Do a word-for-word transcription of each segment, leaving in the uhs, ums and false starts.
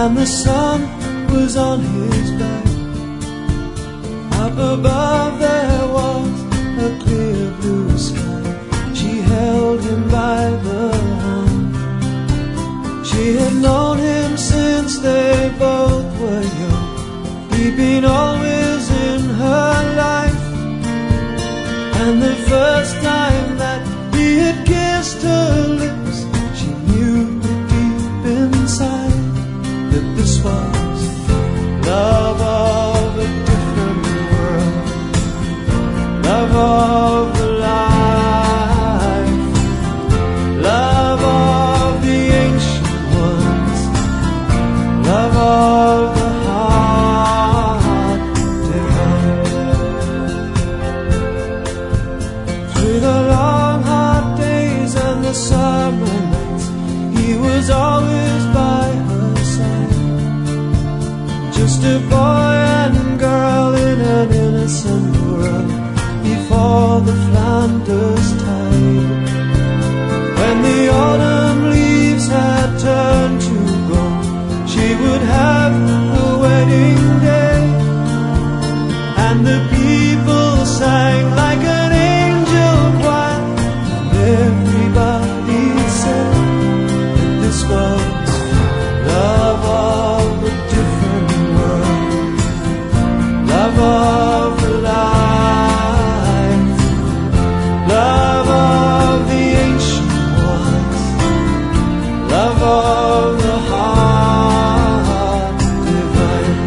and the sun was on his back. Up above there was a clear blue sky. She held him by the hand. She had known him since they both were young. He'd been always in her life. And the first time that he had kissed her lips, she knew deep inside that this was love of a different world, love of the life, love of the ancient ones, love of the heart divine. Through the long hot days and the summer nights, he was always by her side. Just a boy and girl in an innocent world before the Flanders tide. When the autumn leaves had turned to gold, she would have a wedding day, and the people sang like an angel choir, and everybody said that this was love of a different world, love of the life, love of the ancient ones, love of the heart divine.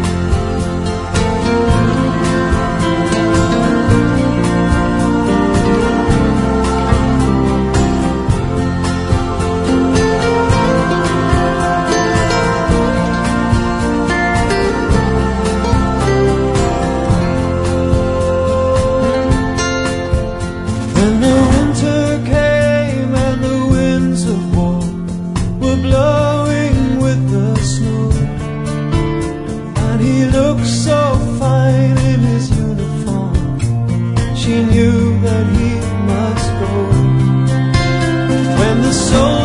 When the winter came and the winds of war were blowing with the snow, and he looked so fine in his uniform, she knew that he must go. When the soul